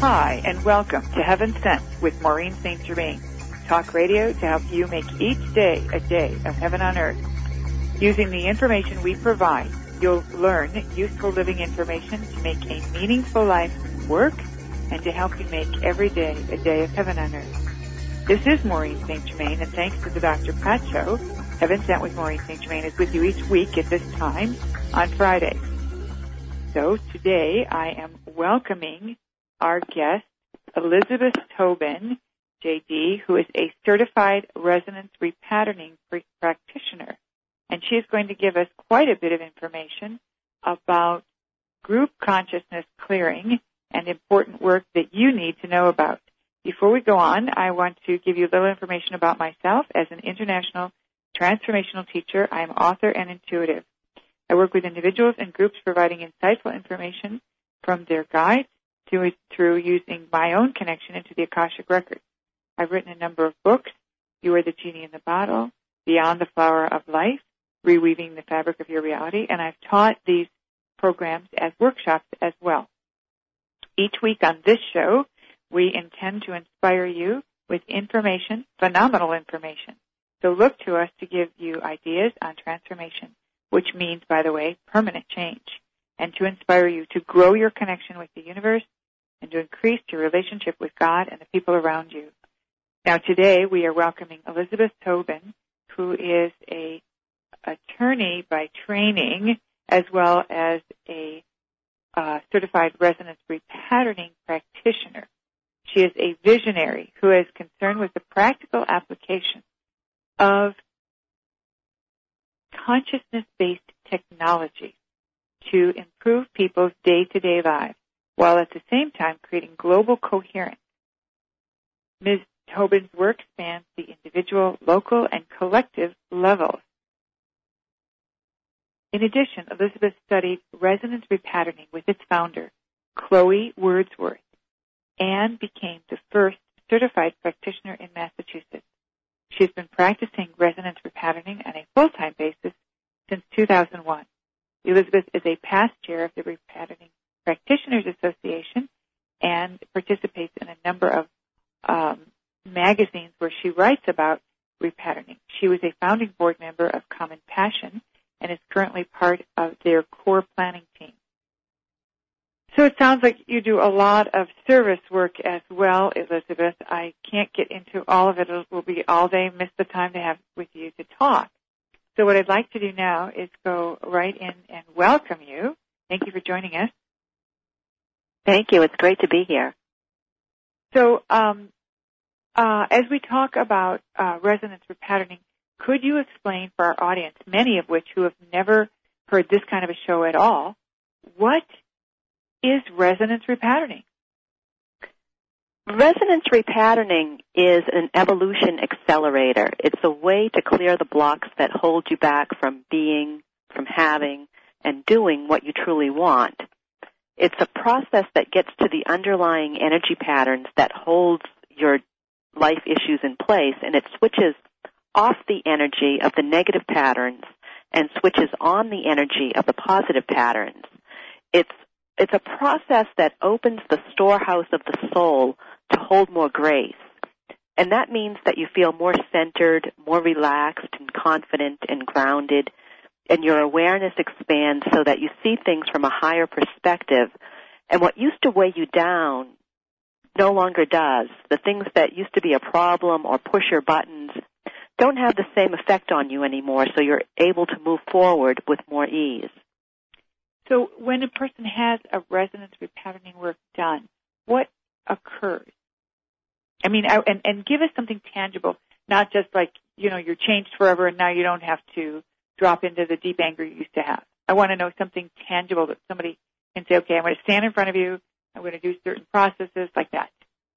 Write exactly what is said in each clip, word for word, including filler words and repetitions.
Hi, and welcome to Heaven Sent with Maureen Saint Germain. Talk radio to help you make each day a day of heaven on earth. Using the information we provide, you'll learn useful living information to make a meaningful life work and to help you make every day a day of heaven on earth. This is Maureen Saint Germain, and thanks to the Doctor Pat Show, Heaven Sent with Maureen Saint Germain is with you each week at this time on Friday. So today I am welcoming our guest, Elizabeth Tobin, J D, who is a certified resonance repatterning practitioner. And she is going to give us quite a bit of information about group consciousness clearing and important work that you need to know about. Before we go on, I want to give you a little information about myself. As an international transformational teacher, I am author and intuitive. I work with individuals and groups providing insightful information from their guides through, through using my own connection into the Akashic Records. I've written a number of books: You Are the Genie in the Bottle, Beyond the Flower of Life, Reweaving the Fabric of Your Reality, and I've taught these programs as workshops as well. Each week on this show, we intend to inspire you with information, phenomenal information. So look to us to give you ideas on transformation, which means, by the way, permanent change, and to inspire you to grow your connection with the universe and to increase your relationship with God and the people around you. Now, today we are welcoming Elizabeth Tobin, who is a attorney by training as well as a uh, certified resonance repatterning practitioner. She is a visionary who is concerned with the practical application of consciousness-based technology to improve people's day-to-day lives, while at the same time creating global coherence. Miz Tobin's work spans the individual, local, and collective levels. In addition, Elizabeth studied resonance repatterning with its founder, Chloe Wordsworth, and became the first certified practitioner in Massachusetts. She has been practicing resonance repatterning on a full-time basis since two thousand one. Elizabeth is a past chair of the Repatterning Practitioners Association and participates in a number of um, magazines where she writes about repatterning. She was a founding board member of Common Passion and is currently part of their core planning team. So it sounds like you do a lot of service work as well, Elizabeth. I can't get into all of it. It will be all day, miss the time to have with you to talk. So what I'd like to do now is go right in and welcome you. Thank you for joining us. Thank you. It's great to be here. So um, uh, as we talk about uh, resonance repatterning, could you explain for our audience, many of which who have never heard this kind of a show at all, what is resonance repatterning? Resonance repatterning is an evolution accelerator. It's a way to clear the blocks that hold you back from being, from having, and doing what you truly want. It's a process that gets to the underlying energy patterns that holds your life issues in place, and it switches off the energy of the negative patterns and switches on the energy of the positive patterns. It's It's a process that opens the storehouse of the soul to hold more grace. And that means that you feel more centered, more relaxed and confident and grounded, and your awareness expands so that you see things from a higher perspective. And what used to weigh you down no longer does. The things that used to be a problem or push your buttons don't have the same effect on you anymore, so you're able to move forward with more ease. So when a person has a resonance repatterning work done, what occurs? I mean, I, and, and give us something tangible, not just like, you know, you're changed forever and now you don't have to drop into the deep anger you used to have. I want to know something tangible that somebody can say, okay, I'm going to stand in front of you, I'm going to do certain processes like that.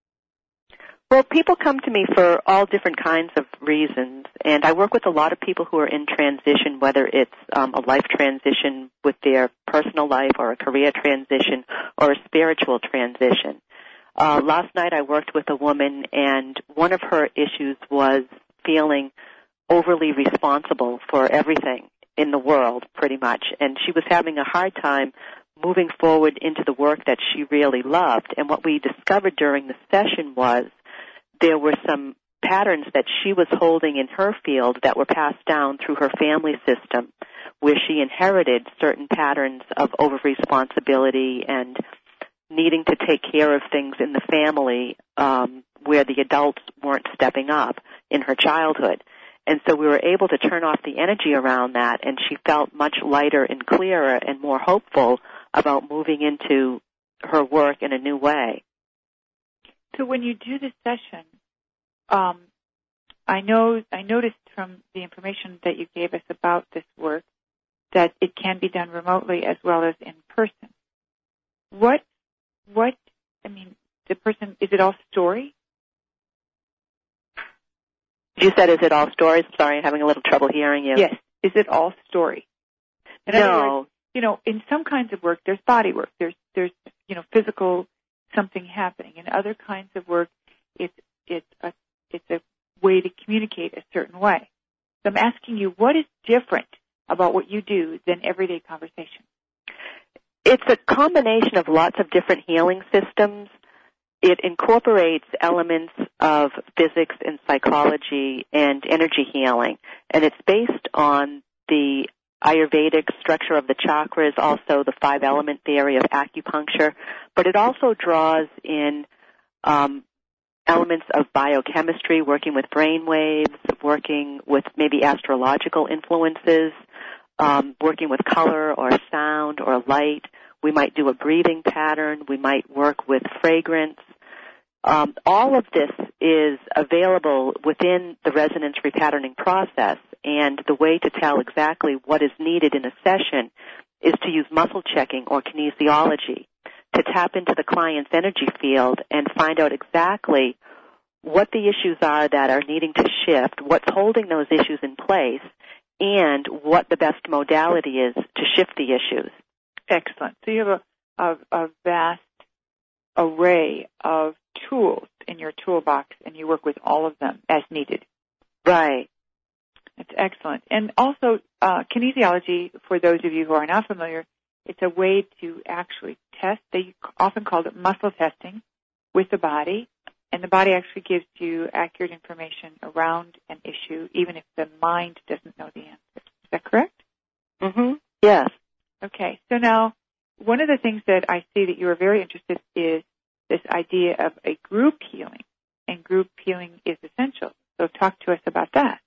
Well, people come to me for all different kinds of reasons, and I work with a lot of people who are in transition, whether it's um, a life transition with their personal life or a career transition or a spiritual transition. Uh, last night I worked with a woman, and one of her issues was feeling overly responsible for everything in the world, pretty much, and she was having a hard time moving forward into the work that she really loved. And what we discovered during the session was there were some patterns that she was holding in her field that were passed down through her family system, where she inherited certain patterns of over-responsibility and needing to take care of things in the family um, where the adults weren't stepping up in her childhood. And so we were able to turn off the energy around that, and she felt much lighter and clearer and more hopeful about moving into her work in a new way. So when you do this session, um, I know I noticed from the information that you gave us about this work that it can be done remotely as well as in person. What, what, I mean, the person, is it all story? You said, is it all stories? Sorry, I'm having a little trouble hearing you. Yes. Is it all story? In no. other words, you know, in some kinds of work, there's body work. There's, there's, you know, physical something happening. In other kinds of work, it's, it's a, it's a way to communicate a certain way. So I'm asking you, what is different about what you do than everyday conversation? It's a combination of lots of different healing systems. It incorporates elements of physics and psychology and energy healing, and it's based on the Ayurvedic structure of the chakras, also the five-element theory of acupuncture, but it also draws in um, elements of biochemistry, working with brain waves, working with maybe astrological influences, um, working with color or sound or light. We might do a breathing pattern. We might work with fragrance. Um, all of this is available within the resonance repatterning process, and the way to tell exactly what is needed in a session is to use muscle checking or kinesiology to tap into the client's energy field and find out exactly what the issues are that are needing to shift, what's holding those issues in place, and what the best modality is to shift the issues. Excellent. So you have a, a, a vast array of tools in your toolbox, and you work with all of them as needed. Right. That's excellent. And also, uh, kinesiology, for those of you who are not familiar, it's a way to actually test. They often call it muscle testing with the body, and the body actually gives you accurate information around an issue, even if the mind doesn't know the answer. Is that correct? Mm-hmm. Yes. Okay. So now, one of the things that I see that you are very interested in is this idea of a group healing, and group healing is essential. So talk to us about that.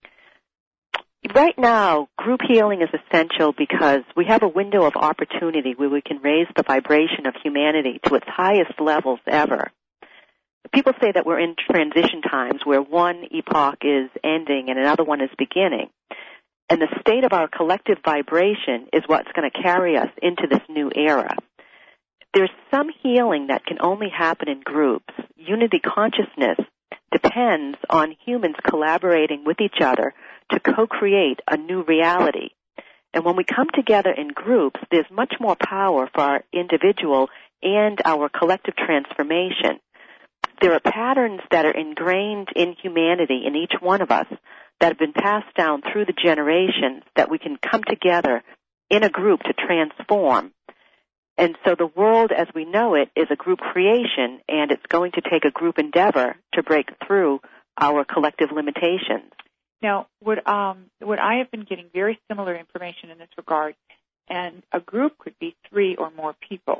Right now, group healing is essential because we have a window of opportunity where we can raise the vibration of humanity to its highest levels ever. People say that we're in transition times where one epoch is ending and another one is beginning. And the state of our collective vibration is what's going to carry us into this new era. There's some healing that can only happen in groups. Unity consciousness depends on humans collaborating with each other to co-create a new reality. And when we come together in groups, there's much more power for our individual and our collective transformation. There are patterns that are ingrained in humanity, in each one of us, that have been passed down through the generations that we can come together in a group to transform. And so the world as we know it is a group creation, and it's going to take a group endeavor to break through our collective limitations. Now, what, um, what I have been getting very similar information in this regard, and a group could be three or more people.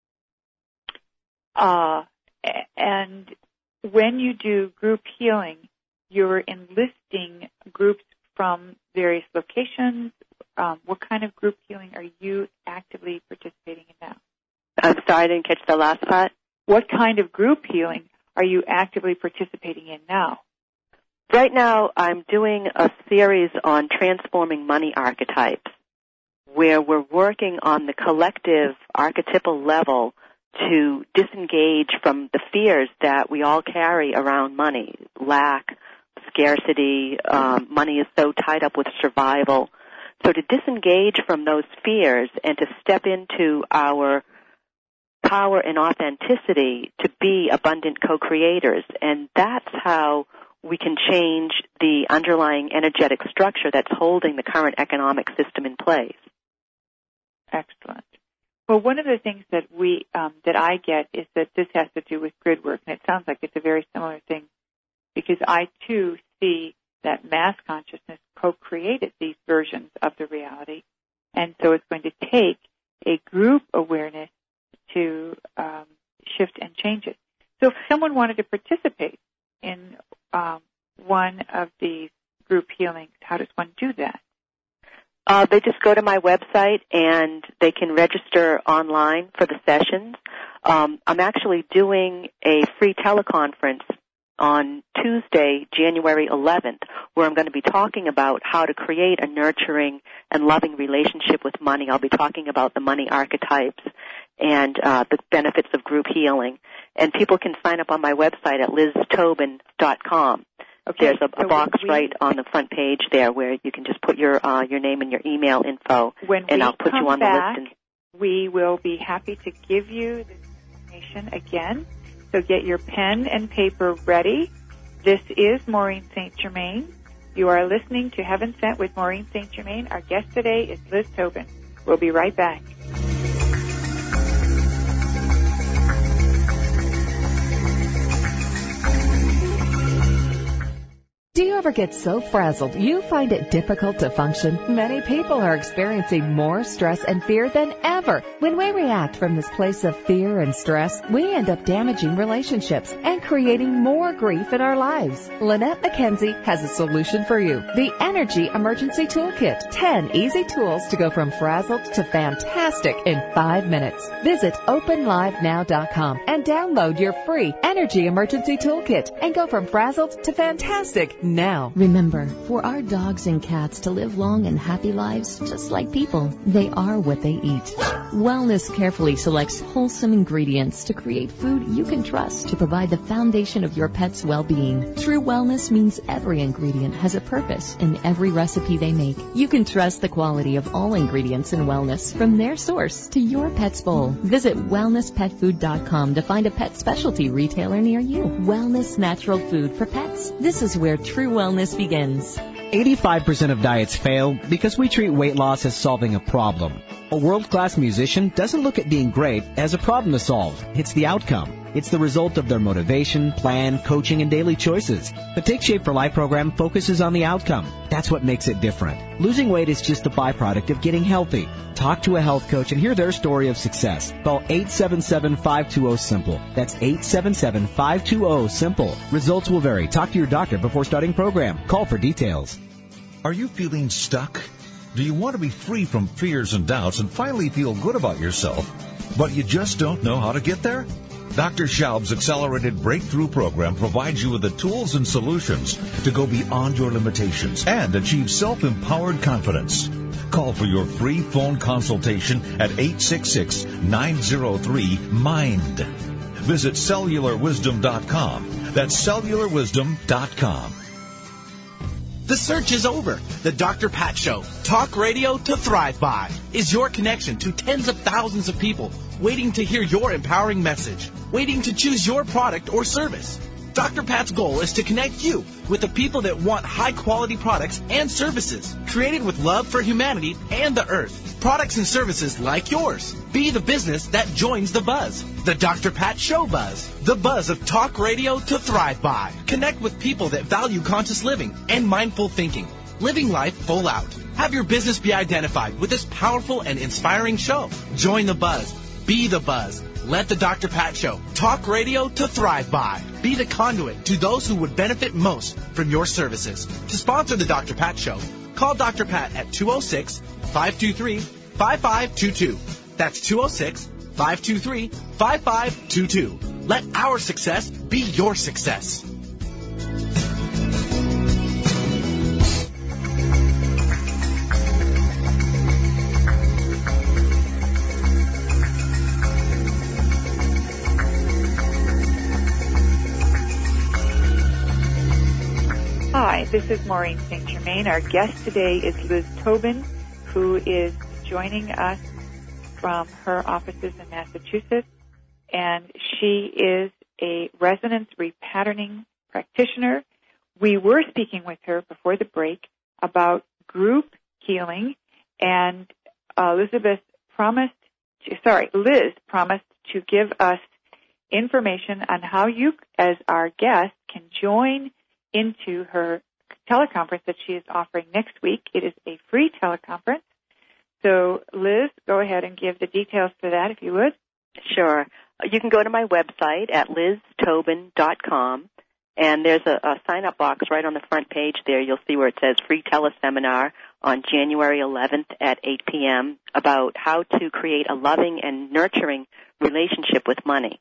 Uh, and when you do group healing, you're enlisting groups from various locations. Um, what kind of group healing are you actively participating in now? I'm sorry, I didn't catch the last part. What kind of group healing are you actively participating in now? Right now, I'm doing a series on transforming money archetypes, where we're working on the collective archetypal level to disengage from the fears that we all carry around money, lack, scarcity, um, money is so tied up with survival. So to disengage from those fears and to step into our power and authenticity to be abundant co-creators. And that's how we can change the underlying energetic structure that's holding the current economic system in place. Excellent. Well, one of the things that we um, that I get is that this has to do with grid work, and it sounds like it's a very similar thing, because I too see that mass consciousness co-created these versions of the reality, and so it's going to take a group awareness to um, shift and change it. So if someone wanted to participate in um, one of these group healings, how does one do that? Uh, they just go to my website and they can register online for the sessions. Um, I'm actually doing a free teleconference on Tuesday, January eleventh, where I'm going to be talking about how to create a nurturing and loving relationship with money. I'll be talking about the money archetypes and uh, the benefits of group healing. And people can sign up on my website at liz tobin dot com. Okay, There's a, a so box we, right on the front page there where you can just put your uh, your name and your email info, and I'll put you on back, the list. And we will be happy to give you this information again. So get your pen and paper ready. This is Maureen Saint Germain. You are listening to Heaven Sent with Maureen Saint Germain. Our guest today is Liz Tobin. We'll be right back. Do you ever get so frazzled you find it difficult to function? Many people are experiencing more stress and fear than ever. When we react from this place of fear and stress, we end up damaging relationships and creating more grief in our lives. Lynette McKenzie has a solution for you. The Energy Emergency Toolkit. ten easy tools to go from frazzled to fantastic in five minutes. Visit open live now dot com and download your free Energy Emergency Toolkit and go from frazzled to fantastic now. Remember, for our dogs and cats to live long and happy lives, just like people, they are what they eat. Wellness carefully selects wholesome ingredients to create food you can trust to provide the foundation of your pet's well-being. True wellness means every ingredient has a purpose in every recipe they make. You can trust the quality of all ingredients in wellness from their source to your pet's bowl. Visit wellness pet food dot com to find a pet specialty retailer near you. Wellness natural food for pets. This is where true wellness begins. eighty-five percent of diets fail because we treat weight loss as solving a problem. A world-class musician doesn't look at being great as a problem to solve. It's the outcome. It's the result of their motivation, plan, coaching, and daily choices. The Take Shape for Life program focuses on the outcome. That's what makes it different. Losing weight is just a byproduct of getting healthy. Talk to a health coach and hear their story of success. Call eight seven seven, five two zero, SIMPLE. That's eight seven seven, five two zero, SIMPLE. Results will vary. Talk to your doctor before starting program. Call for details. Are you feeling stuck? Do you want to be free from fears and doubts and finally feel good about yourself, but you just don't know how to get there? Doctor Schaub's Accelerated Breakthrough Program provides you with the tools and solutions to go beyond your limitations and achieve self-empowered confidence. Call for your free phone consultation at eight six six, nine zero three, MIND. Visit cellular wisdom dot com. That's cellular wisdom dot com. The search is over. The Doctor Pat Show, talk radio to thrive by, is your connection to tens of thousands of people waiting to hear your empowering message, waiting to choose your product or service. Doctor Pat's goal is to connect you with the people that want high-quality products and services created with love for humanity and the earth. Products and services like yours. Be the business that joins the buzz. The Doctor Pat Show buzz. The buzz of talk radio to thrive by. Connect with people that value conscious living and mindful thinking. Living life full out. Have your business be identified with this powerful and inspiring show. Join the buzz. Be the buzz. Let the Doctor Pat Show, talk radio to thrive by. Be the conduit to those who would benefit most from your services. To sponsor the Doctor Pat Show, call Doctor Pat at two oh six, five two three, five five two two. That's two oh six, five two three, five five two two. Let our success be your success. Hi, this is Maureen Saint Germain. Our guest today is Liz Tobin, who is joining us from her offices in Massachusetts, and she is a resonance repatterning practitioner. We were speaking with her before the break about group healing, and uh, Elizabeth promised sorry, Liz promised to give us information on how you, as our guest, can join into her teleconference that she is offering next week. It is a free teleconference. So, Liz, go ahead and give the details for that, if you would. Sure. You can go to my website at liz tobin dot com, and there's a, a sign-up box right on the front page there. You'll see where it says free teleseminar on January eleventh at eight p.m. about how to create a loving and nurturing relationship with money.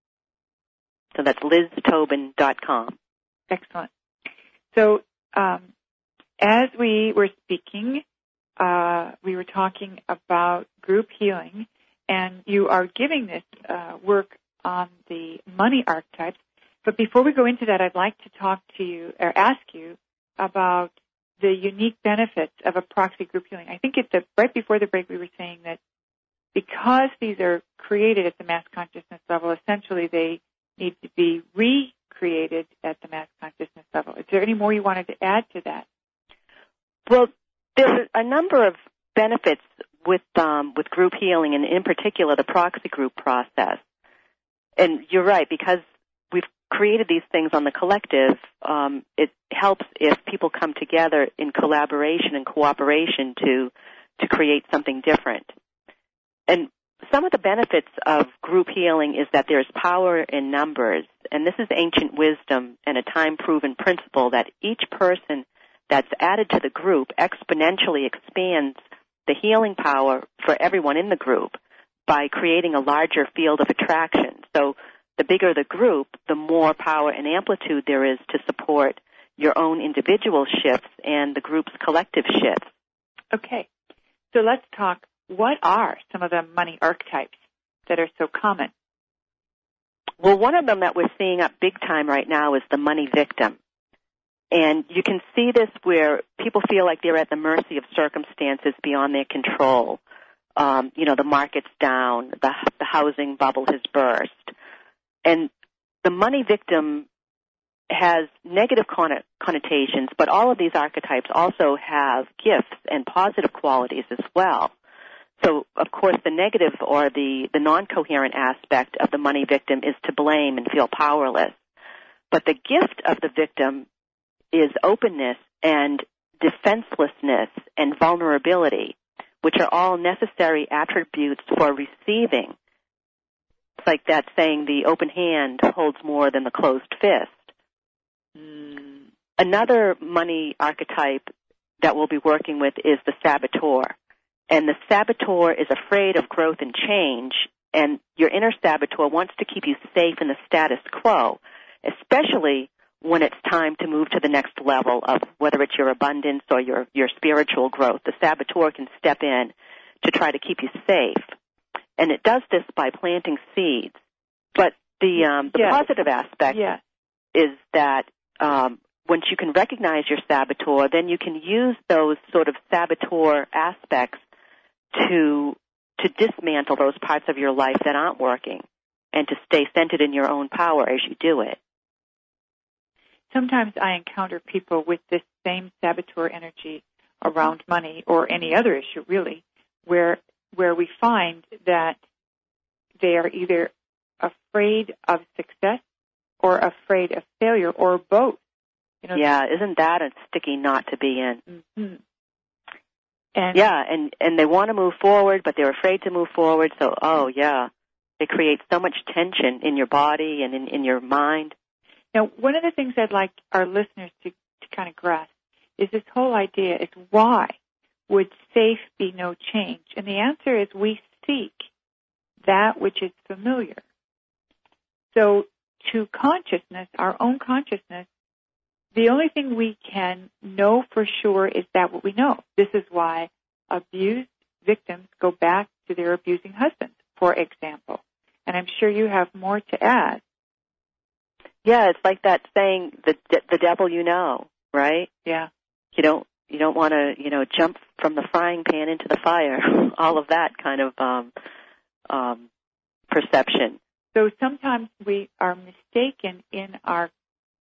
So that's liz tobin dot com. Excellent. So um, as we were speaking, uh, we were talking about group healing, and you are giving this uh, work on the money archetypes. But before we go into that, I'd like to talk to you or ask you about the unique benefits of a proxy group healing. I think at the, right before the break we were saying that because these are created at the mass consciousness level, essentially they need to be recreated at the mass consciousness level. Is there any more you wanted to add to that? Well, there's a number of benefits with um, with group healing, and in particular the proxy group process. And you're right, because we've created these things on the collective, um, it helps if people come together in collaboration and cooperation to to create something different. And some of the benefits of group healing is that there's power in numbers, and this is ancient wisdom and a time-proven principle that each person that's added to the group exponentially expands the healing power for everyone in the group by creating a larger field of attraction. So the bigger the group, the more power and amplitude there is to support your own individual shifts and the group's collective shifts. Okay. So let's talk, what are some of the money archetypes that are so common? Well, one of them that we're seeing up big time right now is the money victim. And you can see this where people feel like they're at the mercy of circumstances beyond their control. Um, you know, the market's down, the, the housing bubble has burst. And the money victim has negative connotations, but all of these archetypes also have gifts and positive qualities as well. So, of course, the negative or the, the non-coherent aspect of the money victim is to blame and feel powerless. But the gift of the victim is openness and defenselessness and vulnerability, which are all necessary attributes for receiving. It's like that saying, the open hand holds more than the closed fist. Mm. Another money archetype that we'll be working with is the saboteur. And the saboteur is afraid of growth and change, and your inner saboteur wants to keep you safe in the status quo, especially when it's time to move to the next level of whether it's your abundance or your, your spiritual growth. The saboteur can step in to try to keep you safe. And it does this by planting seeds. But the um, the yes. positive aspect yes. is that um, once you can recognize your saboteur, then you can use those sort of saboteur aspects to to dismantle those parts of your life that aren't working and to stay centered in your own power as you do it. Sometimes I encounter people with this same saboteur energy around money or any other issue, really, where where we find that they are either afraid of success or afraid of failure or both. You know, yeah, isn't that a sticky knot to be in? Mm-hmm. And yeah, and, and they want to move forward, but they're afraid to move forward. So, oh, yeah, it creates so much tension in your body and in, in your mind. Now, one of the things I'd like our listeners to, to kind of grasp is this whole idea is why would safe be no change? And the answer is we seek that which is familiar. So to consciousness, our own consciousness, the only thing we can know for sure is that what we know. This is why abused victims go back to their abusing husbands, for example. And I'm sure you have more to add. Yeah, it's like that saying, the the devil you know, right? Yeah. You don't you don't want to, you know, jump from the frying pan into the fire. All of that kind of um, um, perception. So sometimes we are mistaken in our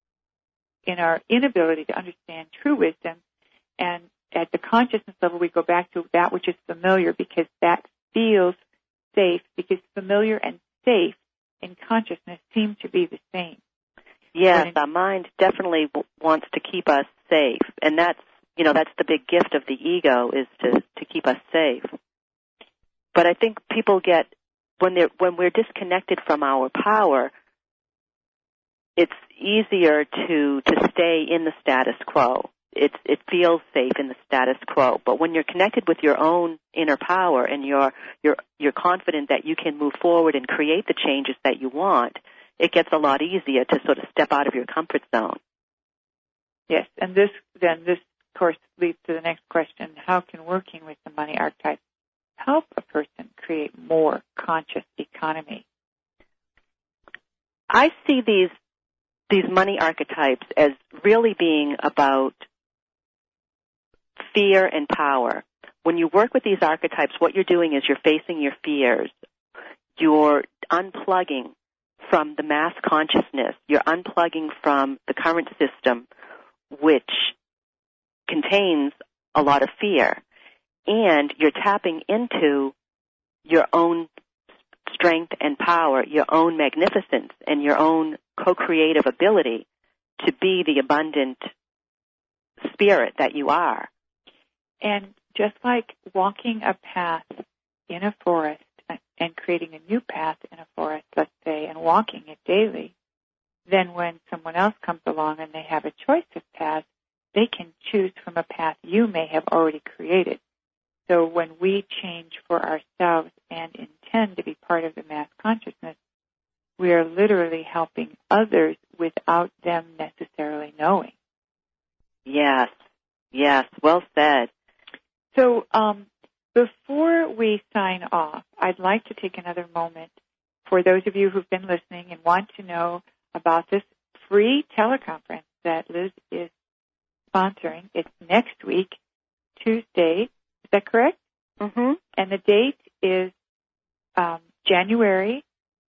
in our inability to understand true wisdom, and at the consciousness level we go back to that which is familiar because that feels safe, because familiar and safe in consciousness seem to be the same. Yes, our mind definitely w- wants to keep us safe, and that's, you know, that's the big gift of the ego, is to, to keep us safe. But I think people get, when they're, when we're disconnected from our power, it's easier to, to stay in the status quo. It, it feels safe in the status quo. But when you're connected with your own inner power and you're, you're, you're confident that you can move forward and create the changes that you want, it gets a lot easier to sort of step out of your comfort zone. Yes, and this, then this, of course, leads to the next question. How can working with the money archetype help a person create more conscious economy? I see these, these money archetypes as really being about fear and power. When you work with these archetypes, what you're doing is you're facing your fears. You're unplugging from the mass consciousness. You're unplugging from the current system, which contains a lot of fear. And you're tapping into your own strength and power, your own magnificence, and your own co-creative ability to be the abundant spirit that you are. And just like walking a path in a forest and creating a new path in a forest, let's say, and walking it daily, then when someone else comes along and they have a choice of paths, they can choose from a path you may have already created. So when we change for ourselves and intend to be part of the mass consciousness, we are literally helping others without them necessarily knowing. Yes, yes, well said. So um, before we sign off, I'd like to take another moment for those of you who've been listening and want to know about this free teleconference that Liz is sponsoring. It's next week, Tuesday. Is that correct? Mm-hmm. And the date is um, January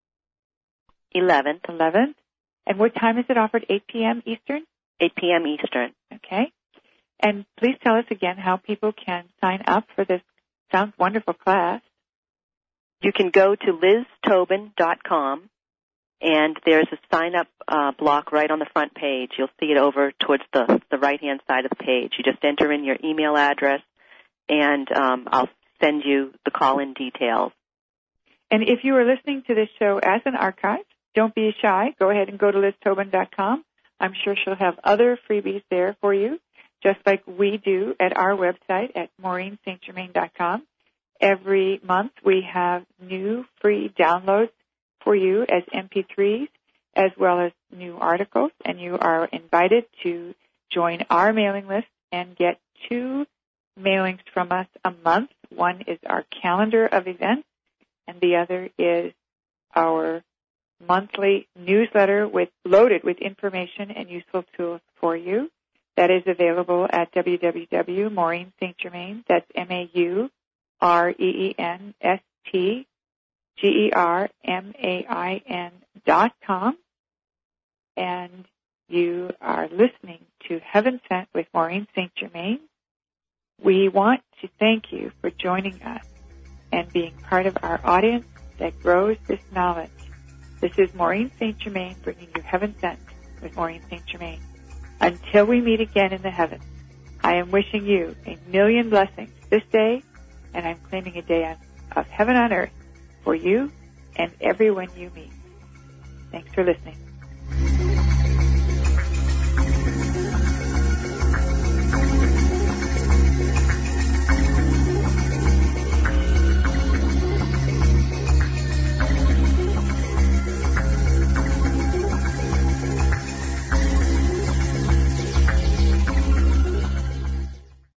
eleventh. eleventh. And what time is it offered? eight p.m. Eastern? eight p.m. Eastern. Okay. And please tell us again how people can sign up for this sounds wonderful class. You can go to liz tobin dot com, and there's a sign-up uh, block right on the front page. You'll see it over towards the, the right-hand side of the page. You just enter in your email address, and um, I'll send you the call-in details. And if you are listening to this show as an archive, don't be shy. Go ahead and go to liz tobin dot com. I'm sure she'll have other freebies there for you, just like we do at our website at maureen st germain dot com. Every month we have new free downloads for you as M P threes, as well as new articles, and you are invited to join our mailing list and get two mailings from us a month. One is our calendar of events, and the other is our monthly newsletter with loaded with information and useful tools for you. That is available at w w w dot maureen st germain, that's M A U R E E N S T G E R M A I N dot com. And you are listening to Heaven Sent with Maureen Saint Germain. We want to thank you for joining us and being part of our audience that grows this knowledge. This is Maureen Saint Germain bringing you Heaven Sent with Maureen Saint Germain. Until we meet again in the heavens, I am wishing you a million blessings this day, and I'm claiming a day of heaven on earth for you and everyone you meet. Thanks for listening.